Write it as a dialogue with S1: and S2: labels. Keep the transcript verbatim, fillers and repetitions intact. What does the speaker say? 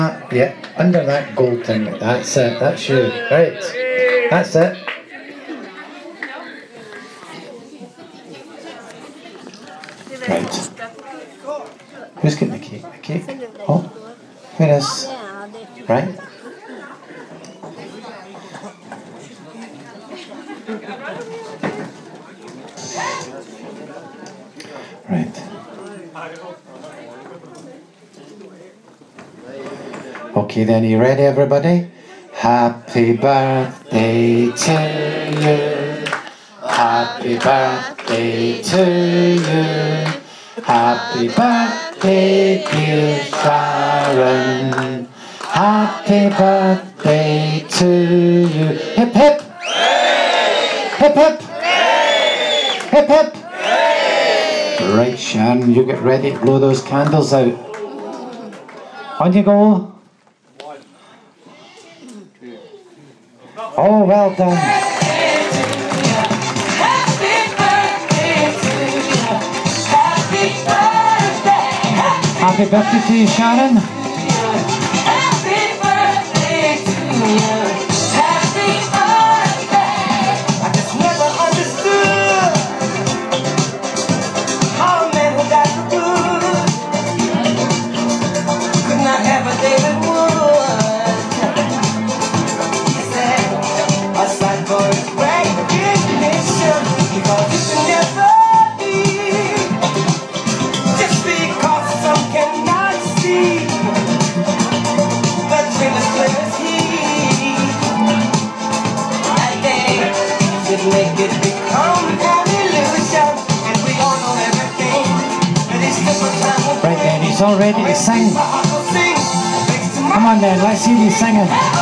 S1: Yeah, under that gold thing. That's it. That's you. Right. That's it. Right. Who's getting the cake? The cake? Oh, where is? Right. Right. Okay, then, are you ready, everybody? Happy birthday to you. Happy birthday to you. Happy birthday, dear Sharon. Happy birthday to you. Hip hip. Hip hip. Hip hip. Right, Sharon, you get ready to blow those candles out. On you go. Oh, well done. Happy birthday to you. Happy birthday. Happy birthday to you, Sharon. Happy birthday to you. Happy birthday. I just never understood how a man who got the blues could not have a David Wood. Aside for his recognition, because you can never be, just because some cannot see, but dreamers clear as he. I think should make it become an illusion, and we all know everything, but it's different time. Right then, he's all ready to sing. Come on then, let's see you singing.